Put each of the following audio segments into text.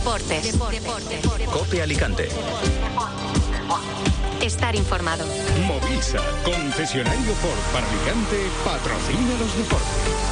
Deportes. COPE Alicante. Estar informado. Movisa, concesionario Ford para Alicante, patrocina los deportes.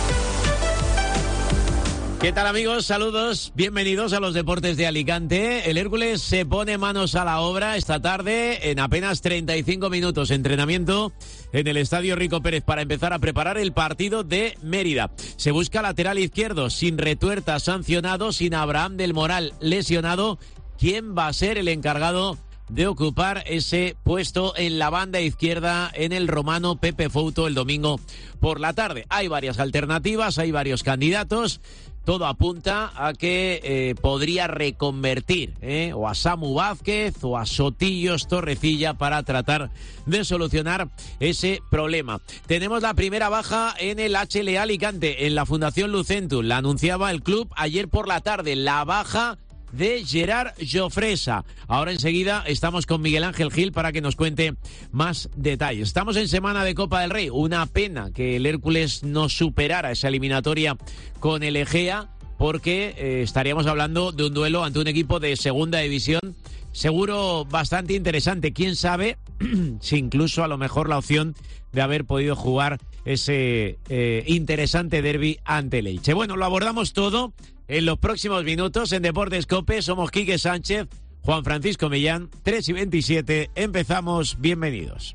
¿Qué tal, amigos? Saludos, bienvenidos a los deportes de Alicante. El Hércules se pone manos a la obra esta tarde en apenas 35 minutos. Entrenamiento en el Estadio Rico Pérez para empezar a preparar el partido de Mérida. Se busca lateral izquierdo, sin Retuerta sancionado, sin Abraham del Moral lesionado. ¿Quién va a ser el encargado de ocupar ese puesto en la banda izquierda en el Romano Pepe Fouto el domingo por la tarde? Hay varias alternativas, hay varios candidatos. Todo apunta a que podría reconvertir o a Samu Vázquez o a Sotillos Torrecilla para tratar de solucionar ese problema. Tenemos la primera baja en el HLA Alicante, en la Fundación Lucentum. La anunciaba el club ayer por la tarde, la baja de Gerard Jofresa. Ahora enseguida estamos con Miguel Ángel Gil para que nos cuente más detalles. Estamos en semana de Copa del Rey. Una pena que el Hércules no superara esa eliminatoria con el Egea, porque estaríamos hablando de un duelo ante un equipo de segunda división, seguro bastante interesante. Quién sabe si incluso a lo mejor la opción de haber podido jugar ese interesante derbi ante el Elche. Bueno, lo abordamos todo en los próximos minutos en Deportes COPE. Somos Quique Sánchez, Juan Francisco Millán, 3:27. Empezamos, bienvenidos.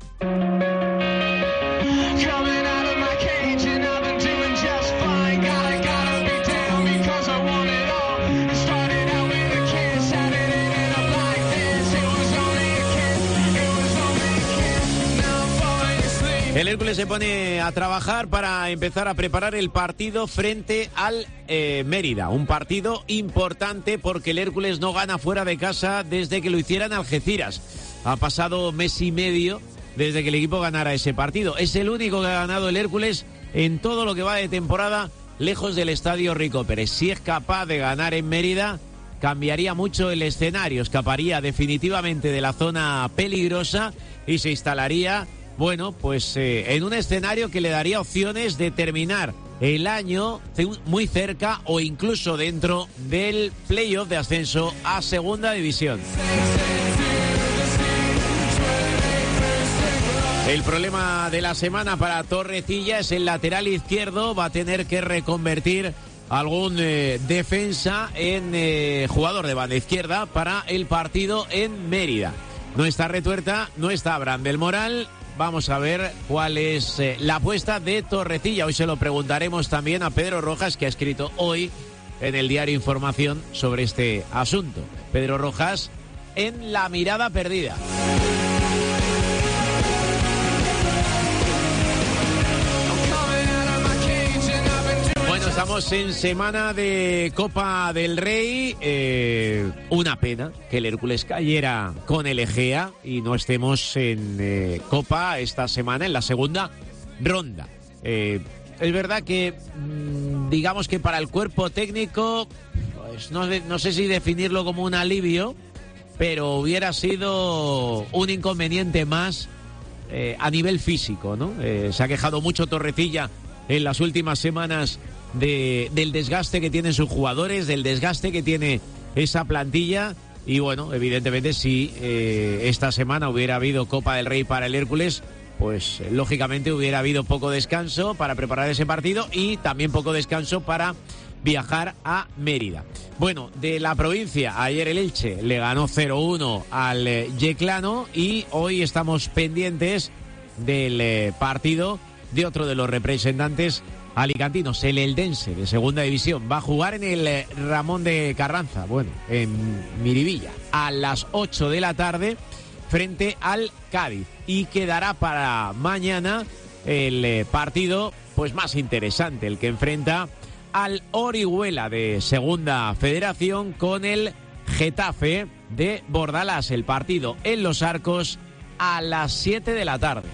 El Hércules se pone a trabajar para empezar a preparar el partido frente al Mérida. Un partido importante porque el Hércules no gana fuera de casa desde que lo hiciera en Algeciras. Ha pasado mes y medio desde que el equipo ganara ese partido. Es el único que ha ganado el Hércules en todo lo que va de temporada lejos del Estadio Rico Pérez. Si es capaz de ganar en Mérida, cambiaría mucho el escenario. Escaparía definitivamente de la zona peligrosa y se instalaría, bueno, pues en un escenario que le daría opciones de terminar el año muy cerca o incluso dentro del playoff de ascenso a segunda división. El problema de la semana para Torrecilla es el lateral izquierdo. Va a tener que reconvertir algún defensa en jugador de banda izquierda para el partido en Mérida. No está Retuerta, no está Abraham del Moral. Vamos a ver cuál es la apuesta de Torrecilla. Hoy se lo preguntaremos también a Pedro Rojas, que ha escrito hoy en el diario Información sobre este asunto. Pedro Rojas en La Mirada Perdida. Bueno, estamos en semana de Copa del Rey. Una pena que el Hércules cayera con el Egea y no estemos en Copa esta semana, en la segunda ronda. Es verdad que, digamos que para el cuerpo técnico, pues no sé si definirlo como un alivio, pero hubiera sido un inconveniente más a nivel físico, ¿no? Se ha quejado mucho Torrecilla en las últimas semanas del desgaste que tienen sus jugadores, del desgaste que tiene esa plantilla. Y bueno, evidentemente si esta semana hubiera habido Copa del Rey para el Hércules, pues lógicamente hubiera habido poco descanso para preparar ese partido y también poco descanso para viajar a Mérida. Bueno, de la provincia, ayer el Elche le ganó 0-1 al Yeclano y hoy estamos pendientes del partido de otro de los representantes alicantinos, el Eldense de segunda división. Va a jugar en el Ramón de Carranza, bueno, en Miribilla, a las 8 de la tarde frente al Cádiz. Y quedará para mañana el partido pues más interesante, el que enfrenta al Orihuela de segunda federación con el Getafe de Bordalás. El partido en Los Arcos a las 7 de la tarde.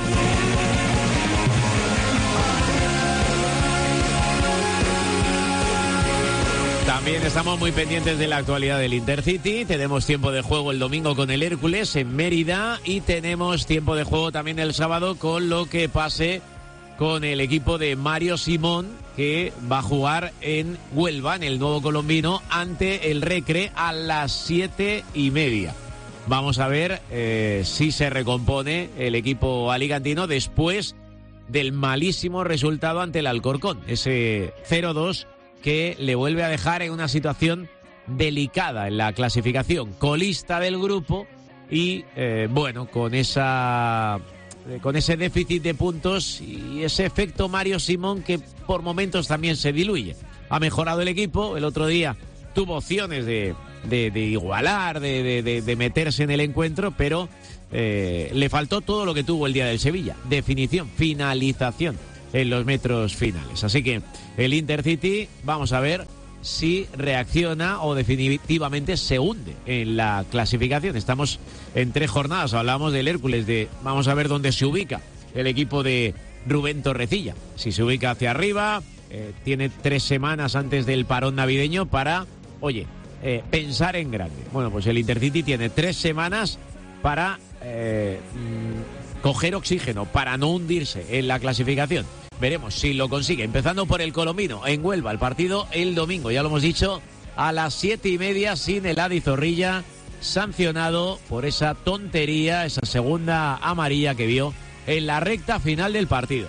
También estamos muy pendientes de la actualidad del Intercity. Tenemos tiempo de juego el domingo con el Hércules en Mérida y tenemos tiempo de juego también el sábado con lo que pase con el equipo de Mario Simón que va a jugar en Huelva, en el Nuevo Colombino, ante el Recre a las 7:30. Vamos a ver si se recompone el equipo alicantino después del malísimo resultado ante el Alcorcón. Ese 0-2 que le vuelve a dejar en una situación delicada en la clasificación. Colista del grupo y, con ese déficit de puntos y ese efecto Mario Simón que por momentos también se diluye. Ha mejorado el equipo. El otro día tuvo opciones de igualar, de meterse en el encuentro, pero le faltó todo lo que tuvo el día del Sevilla: definición, finalización en los metros finales. Así que el Intercity, vamos a ver si reacciona o definitivamente se hunde en la clasificación. Estamos en 3 jornadas, hablamos del Hércules, vamos a ver dónde se ubica el equipo de Rubén Torrecilla. Si se ubica hacia arriba, tiene 3 semanas antes del parón navideño para, pensar en grande. Bueno, pues el Intercity tiene 3 semanas para coger oxígeno, para no hundirse en la clasificación. Veremos si lo consigue. Empezando por el Colombino, en Huelva, el partido el domingo, ya lo hemos dicho, a las 7:30, sin el Adi Zorrilla, sancionado por esa tontería, esa segunda amarilla que vio en la recta final del partido.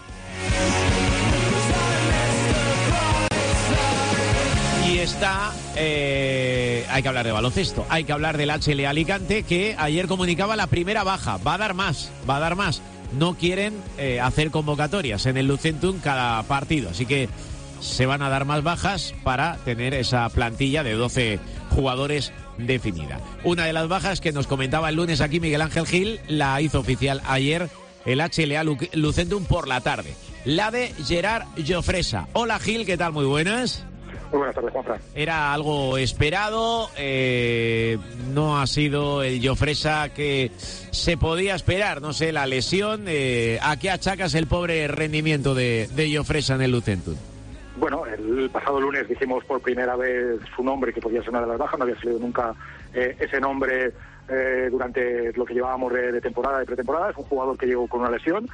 Y está, hay que hablar de baloncesto, hay que hablar del HL Alicante, que ayer comunicaba la primera baja. Va a dar más. No quieren hacer convocatorias en el Lucentum cada partido, así que se van a dar más bajas para tener esa plantilla de 12 jugadores definida. Una de las bajas que nos comentaba el lunes aquí Miguel Ángel Gil, la hizo oficial ayer el HLA Lucentum por la tarde. La de Gerard Llofresa. Hola Gil, ¿qué tal? Muy buenas. Muy buenas tardes, Juanfran. Era algo esperado, no ha sido el Llofresa que se podía esperar, no sé, la lesión. ¿A qué achacas el pobre rendimiento de Llofresa en el Lucentum? Bueno, el pasado lunes dijimos por primera vez su nombre, que podía ser una de las bajas, no había salido nunca ese nombre durante lo que llevábamos de temporada, de pretemporada. Es un jugador que llegó con una lesión,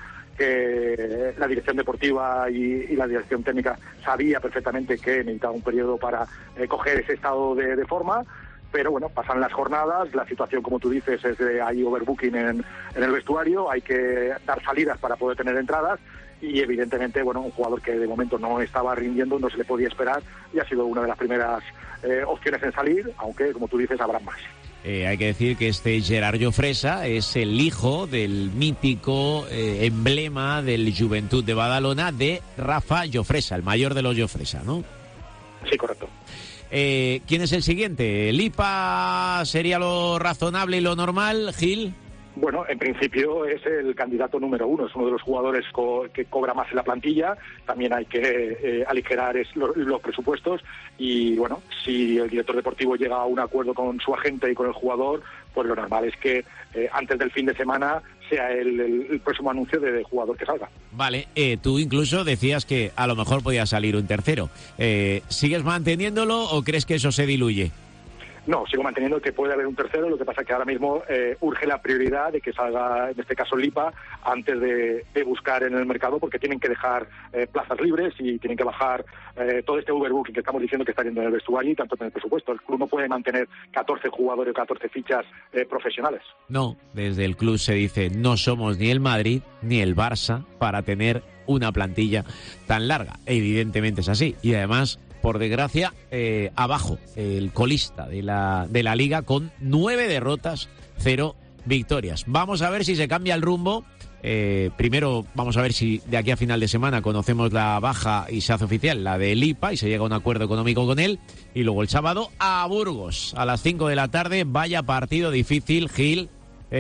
que la dirección deportiva y la dirección técnica sabía perfectamente que necesitaba un periodo para coger ese estado de forma, pero bueno, pasan las jornadas, la situación, como tú dices, es de hay overbooking en el vestuario, hay que dar salidas para poder tener entradas, y evidentemente, bueno, un jugador que de momento no estaba rindiendo, no se le podía esperar, y ha sido una de las primeras opciones en salir, aunque, como tú dices, habrá más. Hay que decir que este Gerard Llofresa es el hijo del mítico emblema del Joventut de Badalona, de Rafa Llofresa, el mayor de los Llofresa, ¿no? Sí, correcto. ¿Quién es el siguiente? ¿Lipa sería lo razonable y lo normal, Gil? Bueno, en principio es el candidato número 1, es uno de los jugadores que cobra más en la plantilla. También hay que aligerar los presupuestos, y bueno, si el director deportivo llega a un acuerdo con su agente y con el jugador, pues lo normal es que antes del fin de semana sea el próximo anuncio de jugador que salga. Vale, tú incluso decías que a lo mejor podía salir un tercero. ¿Sigues manteniéndolo o crees que eso se diluye? No, sigo manteniendo que puede haber un tercero, lo que pasa es que ahora mismo urge la prioridad de que salga, en este caso, Lipa, antes de buscar en el mercado, porque tienen que dejar plazas libres y tienen que bajar todo este overbooking que estamos diciendo que está yendo en el vestuario y tanto en el presupuesto. El club no puede mantener 14 jugadores o 14 fichas profesionales. No, desde el club se dice, no somos ni el Madrid ni el Barça para tener una plantilla tan larga. Evidentemente es así, y además, por desgracia, abajo, el colista de la Liga con 9 derrotas, 0 victorias. Vamos a ver si se cambia el rumbo. Primero vamos a ver si de aquí a final de semana conocemos la baja y se hace oficial la de Lipa y se llega a un acuerdo económico con él. Y luego el sábado a Burgos, a las 5 de la tarde. Vaya partido difícil, Gil.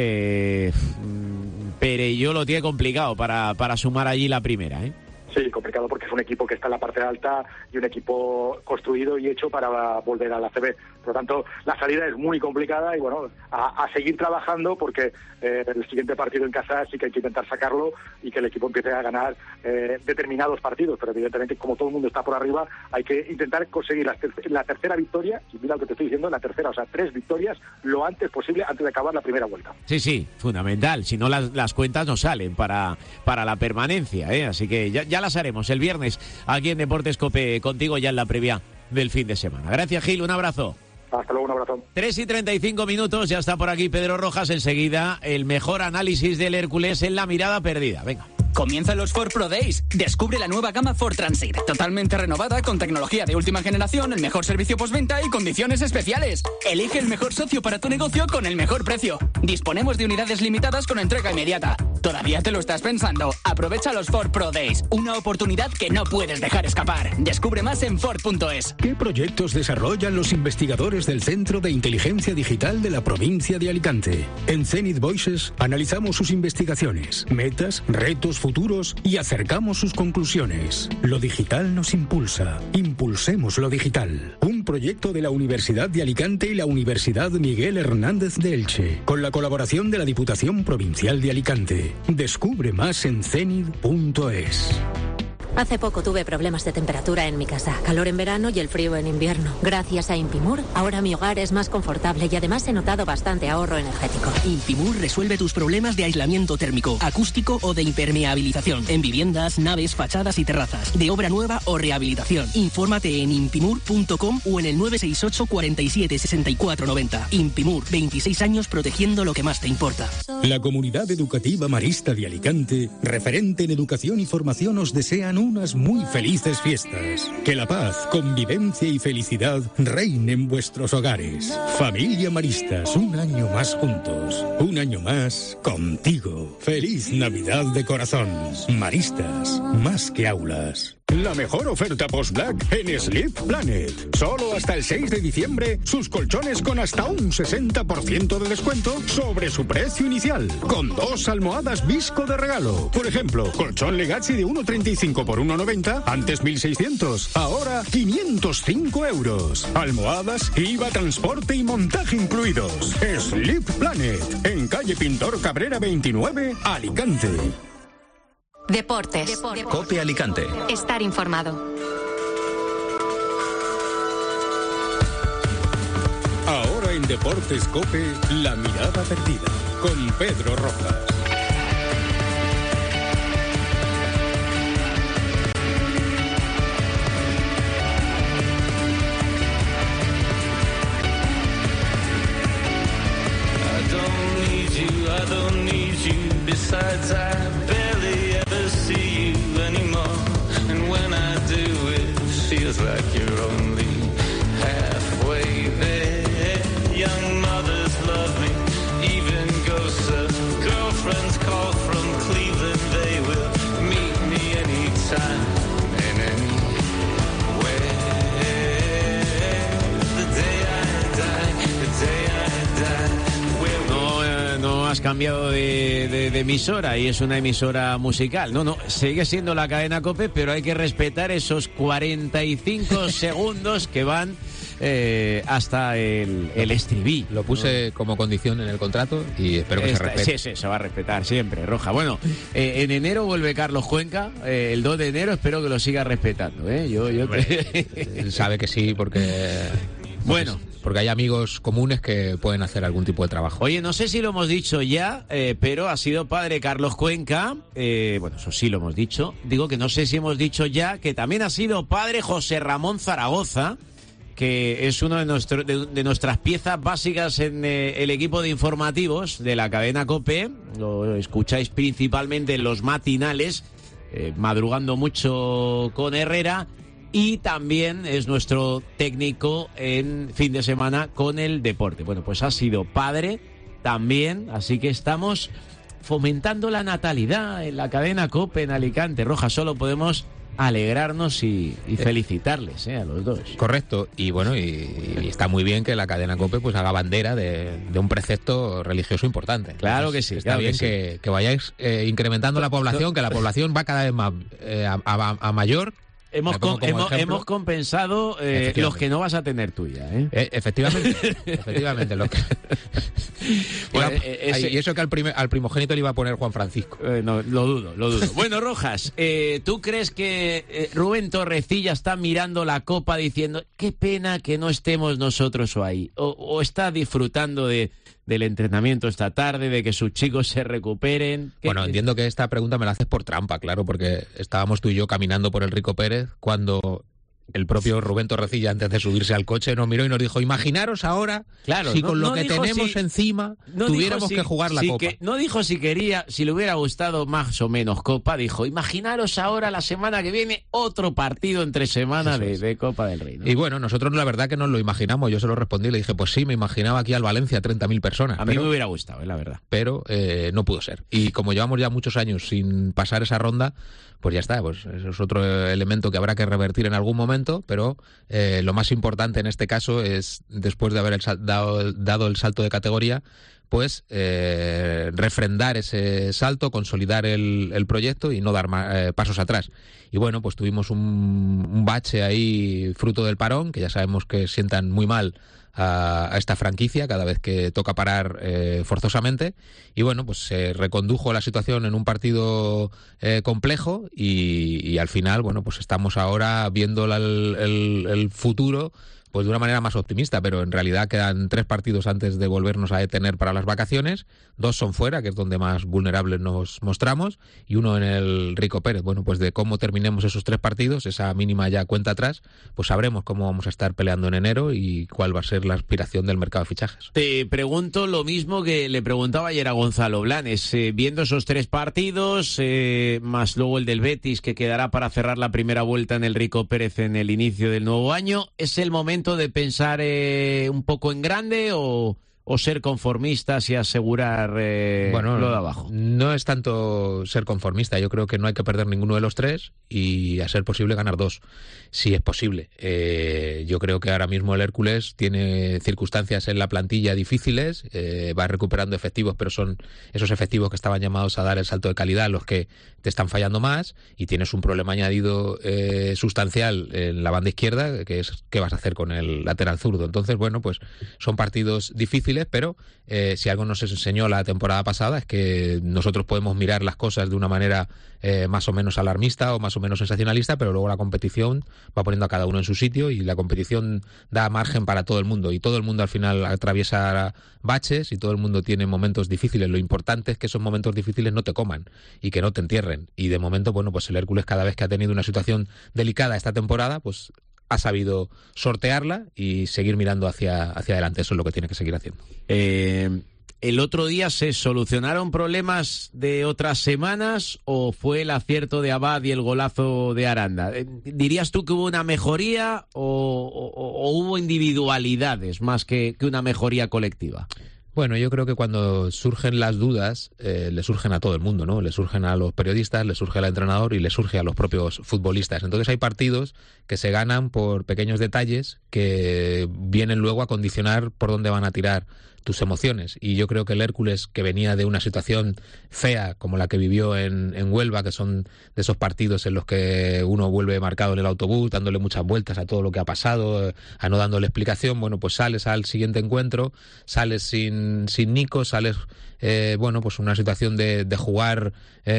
Perelló lo tiene complicado para sumar allí la primera, ¿eh? Sí, complicado porque es un equipo que está en la parte alta y un equipo construido y hecho para volver a la ACB. Por lo tanto, la salida es muy complicada y bueno, a seguir trabajando porque el siguiente partido en casa sí que hay que intentar sacarlo y que el equipo empiece a ganar determinados partidos. Pero evidentemente, como todo el mundo está por arriba, hay que intentar conseguir la tercera victoria, y mira lo que te estoy diciendo, la tercera, o sea, 3 victorias lo antes posible antes de acabar la primera vuelta. Sí, fundamental. Si no, las cuentas no salen para la permanencia, ¿eh? Así que ya las haremos el viernes aquí en Deportes COPE contigo ya en la previa del fin de semana. Gracias, Gil, un abrazo. Hasta luego, un abrazo. 3:35, ya está por aquí Pedro Rojas. Enseguida el mejor análisis del Hércules en La Mirada Perdida. Venga. Comienzan los Ford Pro Days. Descubre la nueva gama Ford Transit, totalmente renovada, con tecnología de última generación, el mejor servicio postventa y condiciones especiales. Elige el mejor socio para tu negocio con el mejor precio. Disponemos de unidades limitadas con entrega inmediata. ¿Todavía te lo estás pensando? Aprovecha los Ford Pro Days, una oportunidad que no puedes dejar escapar. Descubre más en Ford.es. ¿Qué proyectos desarrollan los investigadores del Centro de Inteligencia Digital de la provincia de Alicante? En Zenith Voices analizamos sus investigaciones, metas, retos futuros y acercamos sus conclusiones. Lo digital nos impulsa. Impulsemos lo digital. Un proyecto de la Universidad de Alicante y la Universidad Miguel Hernández de Elche, con la colaboración de la Diputación Provincial de Alicante. Descubre más en zenith.es. Hace poco tuve problemas de temperatura en mi casa, calor en verano y el frío en invierno. Gracias a Impimur, ahora mi hogar es más confortable y además he notado bastante ahorro energético. Impimur resuelve tus problemas de aislamiento térmico, acústico o de impermeabilización en viviendas, naves, fachadas y terrazas, de obra nueva o rehabilitación. Infórmate en impimur.com o en el 968 47 64 90. Impimur, 26 años protegiendo lo que más te importa. La Comunidad Educativa Marista de Alicante, referente en educación y formación, os desean unas muy felices fiestas. Que la paz, convivencia y felicidad reinen en vuestros hogares. Familia Maristas, un año más juntos. Un año más contigo. Feliz Navidad de corazón. Maristas, más que aulas. La mejor oferta post-Black en Sleep Planet. Solo hasta el 6 de diciembre, sus colchones con hasta un 60% de descuento sobre su precio inicial. Con 2 almohadas Visco de regalo. Por ejemplo, colchón Legazzi de 1,35 por 1,90, antes 1.600, ahora 505 euros. Almohadas, IVA, transporte y montaje incluidos. Sleep Planet, en calle Pintor Cabrera 29, Alicante. Deportes. COPE Alicante. Estar informado. Ahora en Deportes COPE, La Mirada Perdida, con Pedro Rojas. Besides, I barely ever see you anymore. And when I do, it feels like you're only halfway there. Young mothers love me, even ghosts of girlfriends call from Cleveland. They will meet me anytime and anywhere. The day I die, the day I die. No has cambiado de emisora y es una emisora musical. No, sigue siendo la cadena COPE, pero hay que respetar esos 45 segundos que van hasta el estribillo. Lo puse como condición en el contrato y espero que se respete. Sí, se va a respetar siempre, Roja. Bueno, en enero vuelve Carlos Cuenca, el 2 de enero espero que lo siga respetando. Él sabe que sí, porque... Bueno, porque hay amigos comunes que pueden hacer algún tipo de trabajo. Oye, no sé si lo hemos dicho ya, pero ha sido padre Carlos Cuenca. Bueno, eso sí lo hemos dicho. Digo que no sé si hemos dicho ya que también ha sido padre José Ramón Zaragoza, que es uno de nuestras piezas básicas en el equipo de informativos de la cadena COPE. Lo escucháis principalmente en los matinales, madrugando mucho con Herrera. Y también es nuestro técnico en fin de semana con el deporte. Bueno, pues ha sido padre también, así que estamos fomentando la natalidad en la cadena COPE en Alicante. Roja, solo podemos alegrarnos y felicitarles a los dos. Correcto, y bueno, y está muy bien que la cadena COPE pues haga bandera de un precepto religioso importante. Claro que sí. Está bien que vayáis incrementando la población, que la población va cada vez más a mayor. Hemos compensado los que no vas a tener tuya, Efectivamente. Y eso que al primogénito le iba a poner Juan Francisco. No, lo dudo. Bueno, Rojas, ¿tú crees que Rubén Torrecilla está mirando la copa diciendo qué pena que no estemos nosotros ahí? ¿O está disfrutando de del entrenamiento esta tarde, de que sus chicos se recuperen? Bueno, entiendo que esta pregunta me la haces por trampa, claro, porque estábamos tú y yo caminando por el Rico Pérez cuando el propio Rubén Torrecilla, antes de subirse al coche, nos miró y nos dijo: imaginaros ahora, claro, si con lo que tenemos encima tuviéramos que jugar la Copa. No dijo si quería, si le hubiera gustado más o menos Copa, dijo: imaginaros ahora la semana que viene otro partido entre semana de Copa del Rey, ¿no? Y bueno, nosotros la verdad que nos lo imaginamos. Yo se lo respondí, le dije: pues sí, me imaginaba aquí al Valencia 30.000 personas. A mí me hubiera gustado, la verdad. Pero no pudo ser. Y como llevamos ya muchos años sin pasar esa ronda, pues ya está, pues eso es otro elemento que habrá que revertir en algún momento, pero lo más importante en este caso es, después de haber dado el salto de categoría, pues refrendar ese salto, consolidar el proyecto y no dar pasos atrás. Y bueno, pues tuvimos un bache ahí fruto del parón, que ya sabemos que sientan muy mal a esta franquicia cada vez que toca parar forzosamente, y bueno, pues se recondujo la situación en un partido complejo y al final, bueno, pues estamos ahora viendo el futuro pues de una manera más optimista, pero en realidad quedan 3 partidos antes de volvernos a detener para las vacaciones. 2 son fuera, que es donde más vulnerables nos mostramos, y 1 en el Rico Pérez. Bueno, pues de cómo terminemos esos 3 partidos, esa mínima ya cuenta atrás, pues sabremos cómo vamos a estar peleando en enero y cuál va a ser la aspiración del mercado de fichajes. Te pregunto lo mismo que le preguntaba ayer a Gonzalo Blanes, viendo esos 3 partidos, más luego el del Betis, que quedará para cerrar la primera vuelta en el Rico Pérez en el inicio del nuevo año, ¿es el momento de pensar un poco en grande o ser conformistas y asegurar lo de abajo? No es tanto ser conformista, yo creo que no hay que perder ninguno de los 3 y a ser posible ganar 2, si es posible. Yo creo que ahora mismo el Hércules tiene circunstancias en la plantilla difíciles, va recuperando efectivos, pero son esos efectivos que estaban llamados a dar el salto de calidad los que te están fallando más, y tienes un problema añadido sustancial en la banda izquierda, que es qué vas a hacer con el lateral zurdo. Entonces, bueno, pues son partidos difíciles, pero si algo nos enseñó la temporada pasada es que nosotros podemos mirar las cosas de una manera más o menos alarmista o más o menos sensacionalista, pero luego la competición va poniendo a cada uno en su sitio y la competición da margen para todo el mundo, y todo el mundo al final atraviesa baches y todo el mundo tiene momentos difíciles. Lo importante es que esos momentos difíciles no te coman y que no te entierren, y de momento, bueno, pues el Hércules, cada vez que ha tenido una situación delicada esta temporada, pues ha sabido sortearla y seguir mirando hacia adelante. Eso es lo que tiene que seguir haciendo. ¿El otro día se solucionaron problemas de otras semanas o fue el acierto de Abad y el golazo de Aranda? ¿Dirías tú que hubo una mejoría o hubo individualidades más que una mejoría colectiva? Bueno, yo creo que cuando surgen las dudas, le surgen a todo el mundo, ¿no? Le surgen a los periodistas, le surge al entrenador y le surge a los propios futbolistas. Entonces hay partidos que se ganan por pequeños detalles que vienen luego a condicionar por dónde van a tirar tus emociones. Y yo creo que el Hércules, que venía de una situación fea como la que vivió en Huelva, que son de esos partidos en los que uno vuelve marcado en el autobús, dándole muchas vueltas a todo lo que ha pasado, a no dándole explicación, bueno, pues sales al siguiente encuentro, sales sin Nico, sales pues una situación de jugar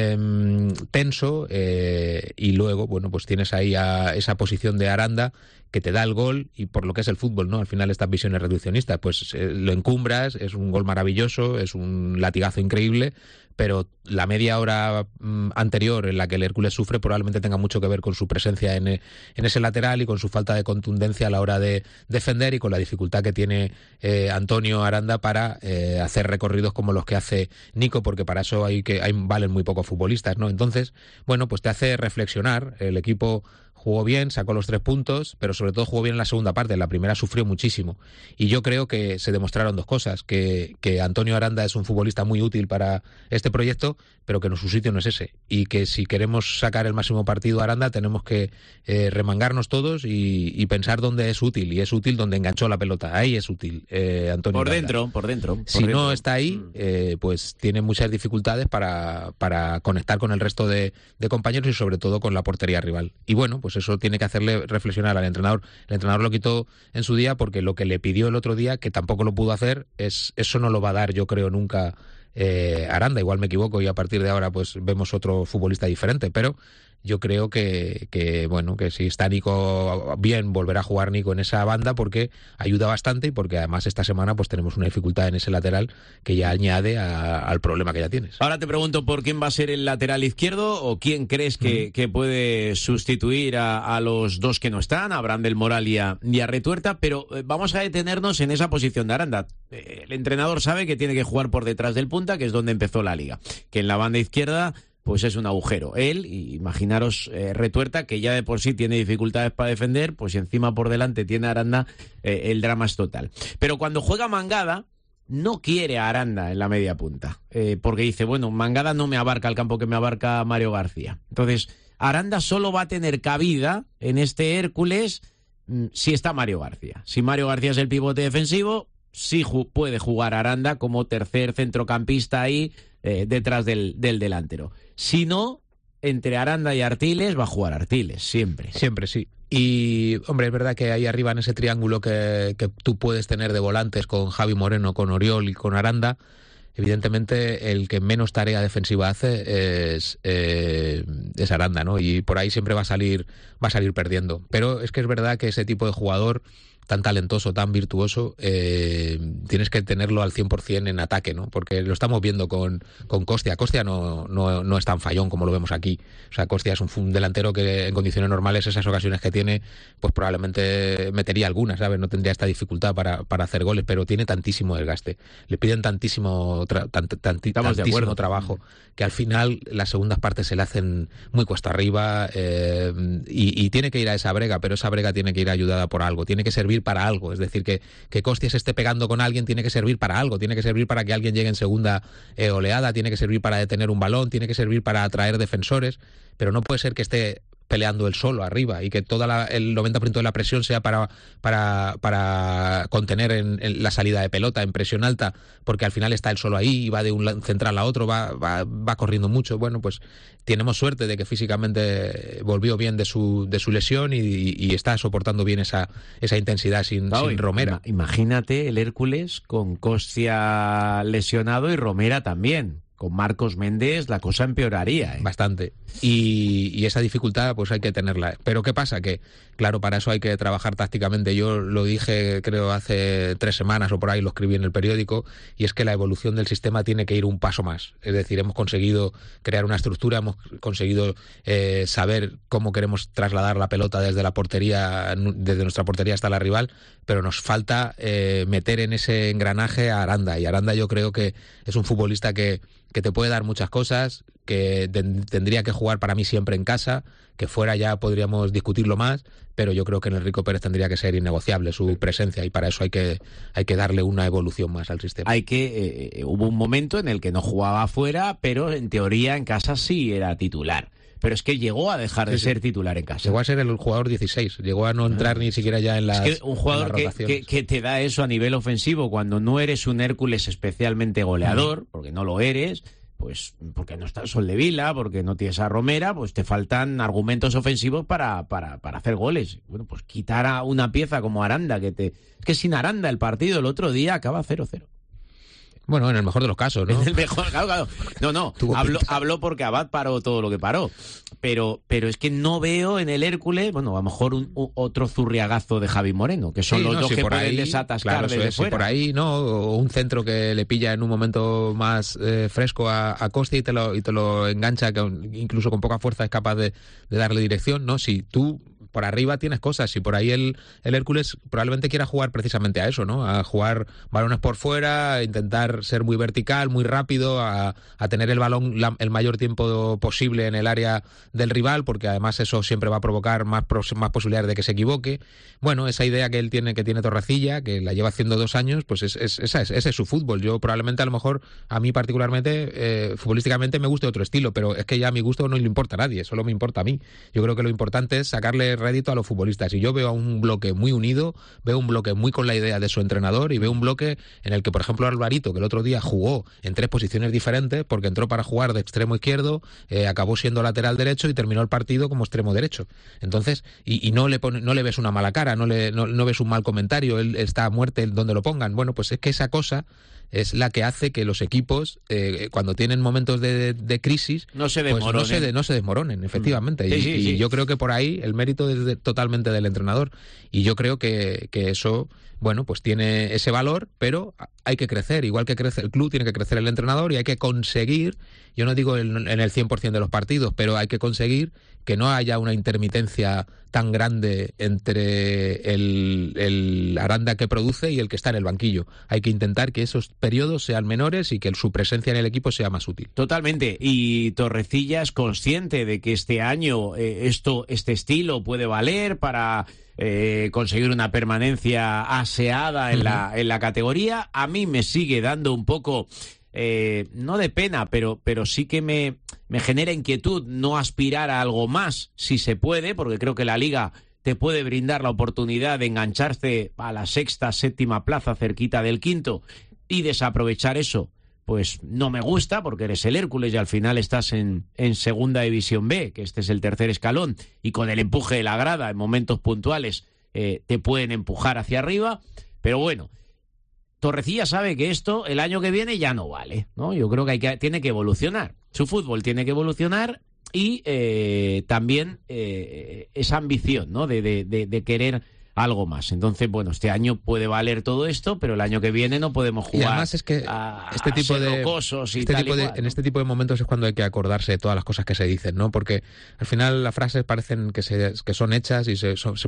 tenso, y luego, bueno, pues tienes ahí a esa posición de Aranda que te da el gol, y por lo que es el fútbol, ¿no? Al final estas visiones reduccionistas, pues lo encumbras, es un gol maravilloso, es un latigazo increíble, pero la media hora anterior en la que el Hércules sufre probablemente tenga mucho que ver con su presencia en ese lateral y con su falta de contundencia a la hora de defender, y con la dificultad que tiene Antonio Aranda para hacer recorridos como los que hace Nico, porque para eso valen muy pocos futbolistas, ¿no? Entonces, bueno, pues te hace reflexionar. El equipo jugó bien, sacó los 3 puntos, pero sobre todo jugó bien en la segunda parte. En la primera sufrió muchísimo. Y yo creo que se demostraron 2 cosas. Que Antonio Aranda es un futbolista muy útil para este proyecto, pero que su sitio no es ese. Y que si queremos sacar el máximo partido a Aranda, tenemos que remangarnos todos y pensar dónde es útil. Y es útil donde enganchó la pelota. Ahí es útil Antonio Aranda. Por dentro. Si no está ahí, pues tiene muchas dificultades para conectar con el resto de compañeros y sobre todo con la portería rival. Y bueno, pues eso tiene que hacerle reflexionar al entrenador. El entrenador lo quitó en su día porque lo que le pidió el otro día, que tampoco lo pudo hacer, eso no lo va a dar, yo creo, nunca Aranda. Igual me equivoco y a partir de ahora pues vemos otro futbolista diferente, pero yo creo que bueno, que si está Nico bien, volverá a jugar Nico en esa banda porque ayuda bastante y porque además esta semana pues tenemos una dificultad en ese lateral que ya añade al problema que ya tienes. Ahora te pregunto por quién va a ser el lateral izquierdo o quién crees que puede sustituir a los dos que no están, a Abraham del Moral y a Retuerta, pero vamos a detenernos en esa posición de Aranda. El entrenador sabe que tiene que jugar por detrás del punta, que es donde empezó la liga, que en la banda izquierda pues es un agujero. Él, y imaginaros Retuerta, que ya de por sí tiene dificultades para defender, pues encima por delante tiene a Aranda, el drama es total. Pero cuando juega Mangada, no quiere a Aranda en la media punta, porque dice, bueno, Mangada no me abarca el campo que me abarca Mario García. Entonces, Aranda solo va a tener cabida en este Hércules si está Mario García. Si Mario García es el pivote defensivo, sí puede jugar Aranda como tercer centrocampista ahí, detrás del delantero. Si no, entre Aranda y Artiles va a jugar Artiles, siempre. Siempre, sí. Y, hombre, es verdad que ahí arriba en ese triángulo que tú puedes tener de volantes con Javi Moreno, con Oriol y con Aranda, evidentemente el que menos tarea defensiva hace es Aranda, ¿no? Y por ahí siempre va a salir perdiendo. Pero es que es verdad que ese tipo de jugador tan talentoso, tan virtuoso, tienes que tenerlo al 100% en ataque, ¿no? Porque lo estamos viendo con Kostia. Kostia no es tan fallón como lo vemos aquí. O sea, Kostia es un delantero que en condiciones normales, esas ocasiones que tiene, pues probablemente metería algunas, ¿sabes? No tendría esta dificultad para hacer goles, pero tiene tantísimo desgaste. Le piden tantísimo trabajo que al final las segundas partes se le hacen muy cuesta arriba, y tiene que ir a esa brega, pero esa brega tiene que ir ayudada por algo, tiene que servir para algo, es decir, que Kostia se esté pegando con alguien tiene que servir para algo, tiene que servir para que alguien llegue en segunda oleada, tiene que servir para detener un balón, tiene que servir para atraer defensores, pero no puede ser que esté peleando él solo arriba y que el 90% de la presión sea para contener en la salida de pelota, en presión alta, porque al final está él solo ahí y va de un central a otro, va corriendo mucho. Bueno, pues tenemos suerte de que físicamente volvió bien de su lesión y está soportando bien esa intensidad sin Romera. Imagínate el Hércules con Kostia lesionado y Romera también. Con Marcos Méndez la cosa empeoraría, ¿eh? Bastante. Y esa dificultad pues hay que tenerla. Pero ¿qué pasa? Que, claro, para eso hay que trabajar tácticamente. Yo lo dije, creo, hace 3 semanas o por ahí, lo escribí en el periódico, y es que la evolución del sistema tiene que ir un paso más. Es decir, hemos conseguido crear una estructura, hemos conseguido saber cómo queremos trasladar la pelota desde la portería, desde nuestra portería hasta la rival, pero nos falta meter en ese engranaje a Aranda. Y Aranda yo creo que es un futbolista que te puede dar muchas cosas, que tendría que jugar para mí siempre en casa, que fuera ya podríamos discutirlo más, pero yo creo que en Enrico Pérez tendría que ser innegociable su presencia y para eso hay que darle una evolución más al sistema. Hubo un momento en el que no jugaba afuera, pero en teoría en casa sí era titular. Pero es que llegó a dejar de ser titular en casa. Llegó a ser el jugador 16, llegó a no entrar ni siquiera ya en las. Es que un jugador que te da eso a nivel ofensivo cuando no eres un Hércules especialmente goleador, porque no lo eres, pues porque no está Soldevila, porque no tienes a Romera, pues te faltan argumentos ofensivos para hacer goles. Bueno, pues quitar a una pieza como Aranda, es que sin Aranda el partido el otro día acaba 0-0. Bueno, en el mejor de los casos, ¿no? En el mejor, claro. No, habló porque Abad paró todo lo que paró. Pero es que no veo en el Hércules, bueno, a lo mejor otro zurriagazo de Javi Moreno, que son los dos que pueden desatascar desde fuera. Por ahí, ¿no? O un centro que le pilla en un momento más fresco a Kostia y te lo engancha, que incluso con poca fuerza es capaz de darle dirección, ¿no? Si tú por arriba tienes cosas, y por ahí el Hércules probablemente quiera jugar precisamente a eso, ¿no? A jugar balones por fuera, a intentar ser muy vertical, muy rápido, a tener el balón el mayor tiempo posible en el área del rival, porque además eso siempre va a provocar más posibilidades de que se equivoque. Bueno, esa idea que tiene Torrecilla, que la lleva haciendo 2 años, pues ese es su fútbol. Yo probablemente, a lo mejor, a mí particularmente, futbolísticamente me guste otro estilo, pero es que ya a mi gusto no le importa a nadie, solo me importa a mí. Yo creo que lo importante es sacarle rédito a los futbolistas. Y yo veo a un bloque muy unido, veo un bloque muy con la idea de su entrenador y veo un bloque en el que, por ejemplo, Alvarito, que el otro día jugó en 3 posiciones diferentes porque entró para jugar de extremo izquierdo, acabó siendo lateral derecho y terminó el partido como extremo derecho. Entonces, y no le ves una mala cara, no ves un mal comentario, él está a muerte donde lo pongan. Bueno, pues es que esa cosa es la que hace que los equipos, cuando tienen momentos de crisis, no se desmoronen. Pues no se desmoronen, efectivamente. Sí, y yo creo que por ahí el mérito es totalmente del entrenador. Y yo creo que eso, bueno, pues tiene ese valor, pero hay que crecer. Igual que crece el club, tiene que crecer el entrenador y hay que conseguir, yo no digo en el 100% de los partidos, pero hay que conseguir que no haya una intermitencia tan grande entre el Aranda que produce y el que está en el banquillo. Hay que intentar que esos periodos sean menores y que su presencia en el equipo sea más útil. Totalmente. Y Torrecilla es consciente de que este año este estilo puede valer para conseguir una permanencia aseada en la categoría. A mí me sigue dando un poco, no de pena, pero sí que me genera inquietud no aspirar a algo más, si se puede, porque creo que la Liga te puede brindar la oportunidad de engancharse a la 6ª, 7ª plaza cerquita del 5º y desaprovechar eso. Pues no me gusta, porque eres el Hércules y al final estás en Segunda División B, que este es el 3er escalón, y con el empuje de la grada en momentos puntuales te pueden empujar hacia arriba, pero bueno, Torrecilla sabe que esto el año que viene ya no vale, ¿no? Yo creo que tiene que evolucionar, su fútbol tiene que evolucionar y también esa ambición, ¿no? de querer algo más. Entonces, bueno, este año puede valer todo esto, pero el año que viene no podemos jugar. Y además es que en este tipo de momentos es cuando hay que acordarse de todas las cosas que se dicen, ¿no? Porque al final las frases parecen que son hechas y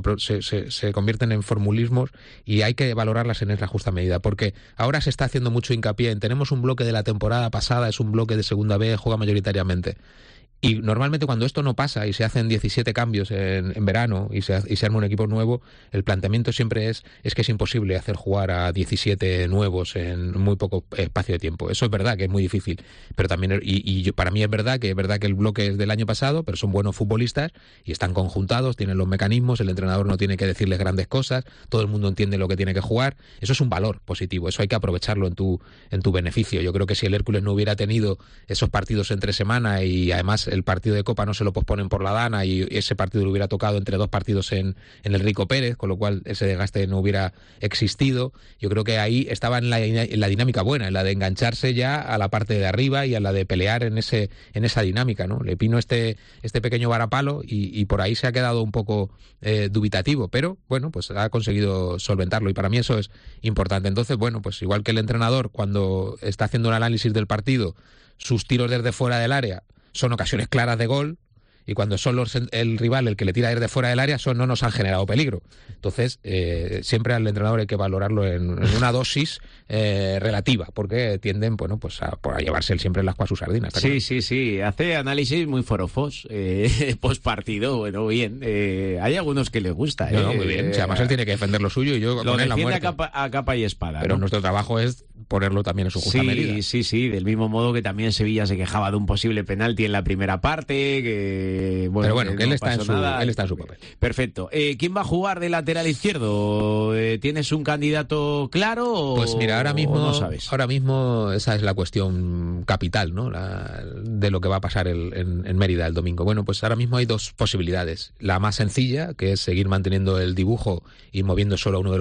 se convierten en formulismos y hay que valorarlas en esa justa medida, porque ahora se está haciendo mucho hincapié en tenemos un bloque de la temporada pasada, es un bloque de Segunda B, juega mayoritariamente. Y normalmente cuando esto no pasa y se hacen 17 cambios en verano y se arma un equipo nuevo, el planteamiento siempre es que es imposible hacer jugar a 17 nuevos en muy poco espacio de tiempo. Eso es verdad que es muy difícil, pero también para mí es verdad que el bloque es del año pasado, pero son buenos futbolistas y están conjuntados, tienen los mecanismos, el entrenador no tiene que decirles grandes cosas, todo el mundo entiende lo que tiene que jugar. Eso es un valor positivo, eso hay que aprovecharlo en tu beneficio. Yo creo que si el Hércules no hubiera tenido esos partidos entre semana y además el partido de Copa no se lo posponen por la Dana y ese partido lo hubiera tocado entre 2 partidos en el Rico Pérez, con lo cual ese desgaste no hubiera existido. Yo creo que ahí estaba en la dinámica buena, en la de engancharse ya a la parte de arriba y a la de pelear en esa dinámica, ¿no? Le pino este pequeño varapalo y por ahí se ha quedado un poco dubitativo, pero bueno, pues ha conseguido solventarlo y para mí eso es importante. Entonces, bueno, pues igual que el entrenador cuando está haciendo un análisis del partido, sus tiros desde fuera del área son ocasiones claras de gol y cuando son el rival el que le tira desde fuera del área no nos han generado peligro. Entonces, siempre al entrenador hay que valorarlo en una dosis relativa, porque tienden, bueno, pues a llevarse siempre el asco a sus sardinas. Sí. Hace análisis muy forofos, post partido, bueno, bien. Hay algunos que les gusta. No, muy bien. Además él tiene que defender lo suyo y yo lo con él la muerte. A capa y espada. Pero ¿no? Nuestro trabajo es ponerlo también en su justa medida. Sí. Del mismo modo que también Sevilla se quejaba de un posible penalti en la primera parte, que bueno, pero bueno, que él no está en su papel. Perfecto. ¿Quién va a jugar de lateral izquierdo? ¿Tienes un candidato claro o pues mira, ahora no sabes? Ahora mismo esa es la cuestión capital, ¿no? De lo que va a pasar en Mérida el domingo. Bueno, pues ahora mismo hay 2 posibilidades. La más sencilla, que es seguir manteniendo el dibujo y moviendo solo uno de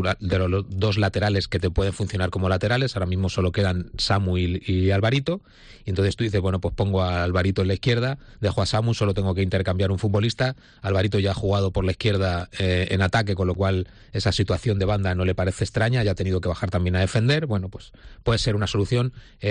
los 2 laterales que te pueden funcionar como laterales. Ahora mismo solo quedan Samu y Alvarito. Y entonces tú dices, bueno, pues pongo a Alvarito en la izquierda, dejo a Samu, solo tengo que intercambiar un futbolista. Alvarito ya ha jugado por la izquierda en ataque, con lo cual esa situación de banda no le parece extraña, ya ha tenido que bajar también a defender. Bueno, pues puede ser una solución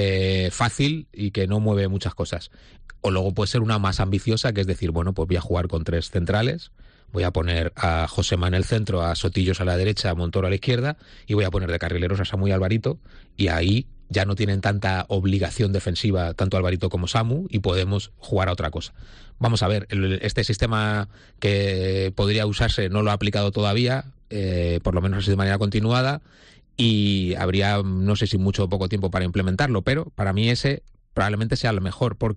fácil y que no mueve muchas cosas. O luego puede ser una más ambiciosa, que es decir, bueno, pues voy a jugar con 3 centrales, voy a poner a Josema en el centro, a Sotillos a la derecha, a Montoro a la izquierda, y voy a poner de carrileros a Samu y Alvarito, y ahí ya no tienen tanta obligación defensiva tanto Alvarito como Samu y podemos jugar a otra cosa. Vamos a ver, este sistema que podría usarse no lo ha aplicado todavía, por lo menos así de manera continuada, y habría, no sé si mucho o poco tiempo para implementarlo, pero para mí ese probablemente sea lo mejor, porque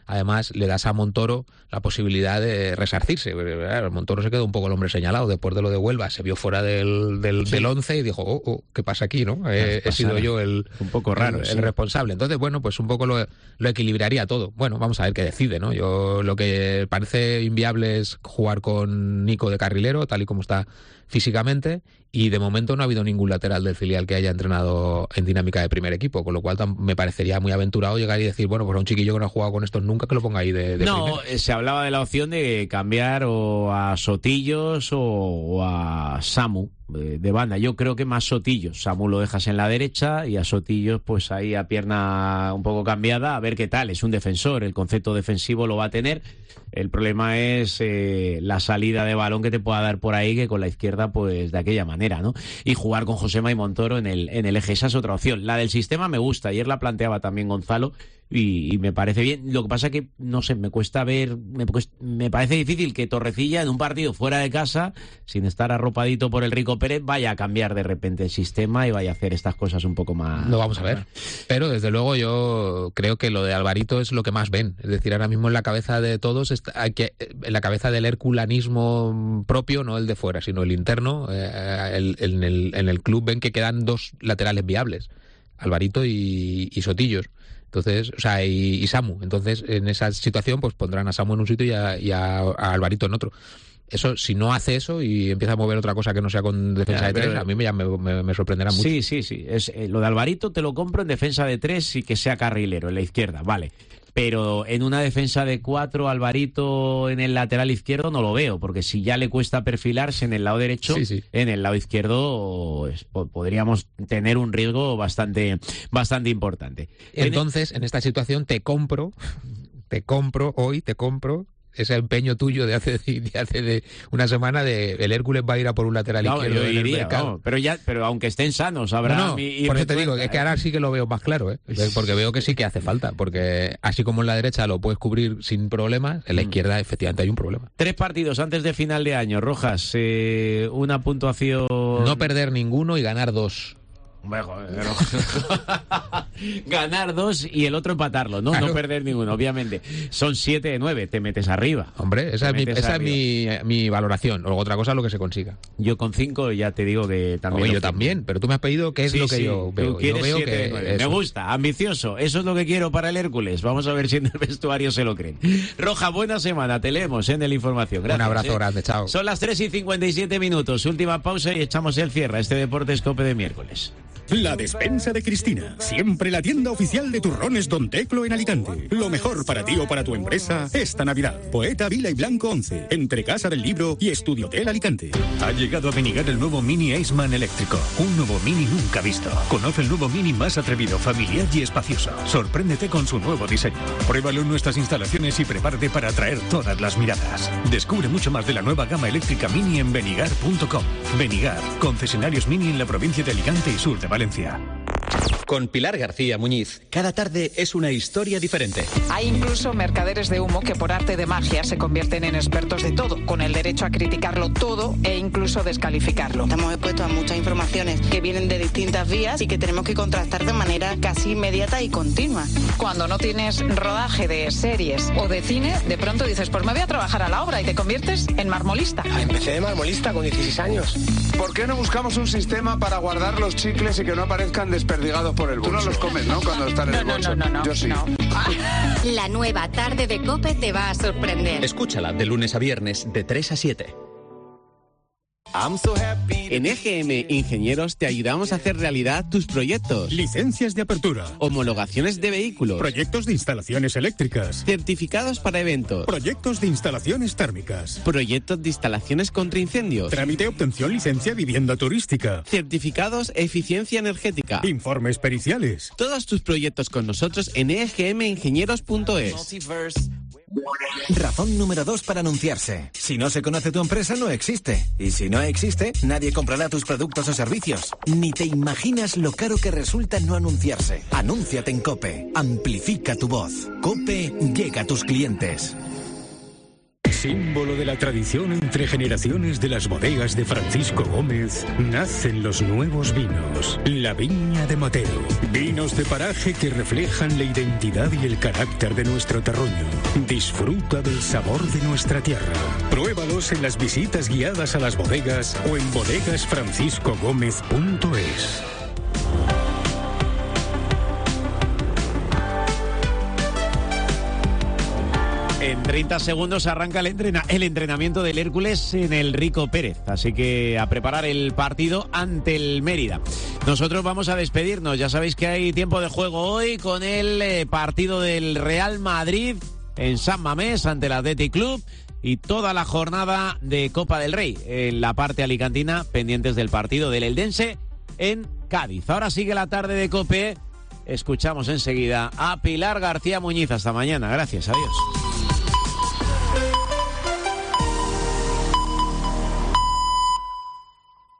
además le das a Montoro la posibilidad de resarcirse. Montoro se quedó un poco el hombre señalado después de lo de Huelva, se vio fuera del 11 y dijo, ¿qué pasa aquí? ¿No? He sido yo el responsable. Entonces, bueno, pues un poco lo equilibraría todo. Bueno, vamos a ver qué decide, ¿no? Yo lo que parece inviable es jugar con Nico de carrilero, tal y como está físicamente, y de momento no ha habido ningún lateral del filial que haya entrenado en dinámica de primer equipo, con lo cual me parecería muy aventurado llegar y decir, bueno, pues a un chiquillo que no ha jugado con estos nunca, que lo ponga ahí de no, primero. Se hablaba de la opción de cambiar o a Sotillos o a Samu de banda. Yo creo que más Sotillos. Samu lo dejas en la derecha y a Sotillos pues ahí a pierna un poco cambiada, a ver qué tal. Es un defensor, el concepto defensivo lo va a tener. El problema es la salida de balón que te pueda dar por ahí, que con la izquierda pues de aquella manera, ¿no? Y jugar con Josema y Montoro en el eje, esa es otra opción. La del sistema me gusta, ayer la planteaba también Gonzalo y me parece bien. Lo que pasa es que, no sé, me cuesta ver, me parece difícil que Torrecilla en un partido fuera de casa, sin estar arropadito por el Rico Pérez, vaya a cambiar de repente el sistema y vaya a hacer estas cosas un poco más... Lo vamos a ver. Pero desde luego yo creo que lo de Alvarito es lo que más ven. Es decir, ahora mismo en la cabeza de todos, en la cabeza del herculanismo propio, no el de fuera, sino el interno, en el club ven que quedan dos laterales viables, Alvarito y Sotillos. Entonces, o sea, y Samu. Entonces, en esa situación, pues pondrán a Samu en un sitio y a Alvarito en otro. Eso, si no hace eso y empieza a mover otra cosa que no sea con defensa de 3, a mí me sorprenderá mucho. Sí. Lo de Alvarito te lo compro en defensa de 3 y que sea carrilero, en la izquierda, vale. Pero en una defensa de 4, Alvarito en el lateral izquierdo no lo veo, porque si ya le cuesta perfilarse en el lado derecho, en el lado izquierdo podríamos tener un riesgo bastante importante. Entonces, en esta situación te compro ese empeño tuyo de hace de una semana de el Hércules va a ir a por un lateral izquierdo en el mercado. Pero aunque estén sanos, habrá... por eso te digo, es que ahora sí que lo veo más claro, porque veo que sí que hace falta, porque así como en la derecha lo puedes cubrir sin problemas, en la izquierda efectivamente hay un problema. 3 partidos antes de final de año, Rojas, una puntuación... No perder ninguno y ganar 2. Ganar 2 y el otro empatarlo, ¿no? Claro. No perder ninguno, obviamente. Son 7 de 9, te metes arriba. Hombre, esa es mi valoración. Luego otra cosa es lo que se consiga. Yo con 5 ya te digo que también... Yo también, pero tú me has pedido qué es lo que yo veo. Yo veo que me gusta, ambicioso. Eso es lo que quiero para el Hércules. Vamos a ver si en el vestuario se lo creen. Roja, buena semana. Te leemos en el Información. Gracias. Un abrazo grande, chao. Son las 3:57. Última pausa y echamos el cierre a este Deportes Cope de miércoles. La despensa de Cristina, siempre la tienda oficial de turrones Don Teclo en Alicante. Lo mejor para ti o para tu empresa esta Navidad. Poeta Vila y Blanco 11, entre Casa del Libro y Estudio Hotel Alicante. Ha llegado a Benigar el nuevo Mini Iceman eléctrico. Un nuevo Mini nunca visto. Conoce el nuevo Mini más atrevido, familiar y espacioso. Sorpréndete con su nuevo diseño. Pruébalo en nuestras instalaciones y prepárate para atraer todas las miradas. Descubre mucho más de la nueva gama eléctrica Mini en benigar.com. Benigar, concesionarios Mini en la provincia de Alicante y sur de Valencia. Con Pilar García Muñiz, cada tarde es una historia diferente. Hay incluso mercaderes de humo que por arte de magia se convierten en expertos de todo, con el derecho a criticarlo todo e incluso descalificarlo. Estamos expuestos a muchas informaciones que vienen de distintas vías y que tenemos que contrastar de manera casi inmediata y continua. Cuando no tienes rodaje de series o de cine, de pronto dices, pues me voy a trabajar a la obra y te conviertes en marmolista. Empecé de marmolista con 16 años. ¿Por qué no buscamos un sistema para guardar los chicles y que no aparezcan desperdigados por el bolso? Tú no los comes, ¿no? Cuando están en el bolso. No. Yo sí. No. La nueva tarde de COPE te va a sorprender. Escúchala de lunes a viernes de 3 a 7. En EGM Ingenieros te ayudamos a hacer realidad tus proyectos. Licencias de apertura. Homologaciones de vehículos. Proyectos de instalaciones eléctricas. Certificados para eventos. Proyectos de instalaciones térmicas. Proyectos de instalaciones contra incendios. Trámite obtención licencia vivienda turística. Certificados eficiencia energética. Informes periciales. Todos tus proyectos con nosotros en egmingenieros.es. Razón número 2 para anunciarse. Si no se conoce tu empresa, no existe. Y si no existe, nadie comprará tus productos o servicios. Ni te imaginas lo caro que resulta no anunciarse. Anúnciate en COPE. Amplifica tu voz. COPE llega a tus clientes. Símbolo de la tradición entre generaciones de las bodegas de Francisco Gómez, nacen los nuevos vinos. La Viña de Matero. Vinos de paraje que reflejan la identidad y el carácter de nuestro terruño. Disfruta del sabor de nuestra tierra. Pruébalos en las visitas guiadas a las bodegas o en bodegasfranciscogomez.es. En 30 segundos arranca el entrenamiento del Hércules en el Rico Pérez. Así que a preparar el partido ante el Mérida. Nosotros vamos a despedirnos. Ya sabéis que hay tiempo de juego hoy con el partido del Real Madrid en San Mamés ante el Athletic Club. Y toda la jornada de Copa del Rey en la parte alicantina, pendientes del partido del Eldense en Cádiz. Ahora sigue la tarde de COPE. Escuchamos enseguida a Pilar García Muñiz. Hasta mañana. Gracias. Adiós.